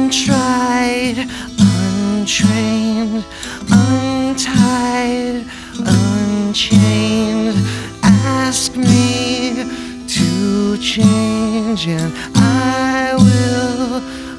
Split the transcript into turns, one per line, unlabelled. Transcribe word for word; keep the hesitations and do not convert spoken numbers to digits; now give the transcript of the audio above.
untried, untrained, untied, unchained. Ask me to change, and I will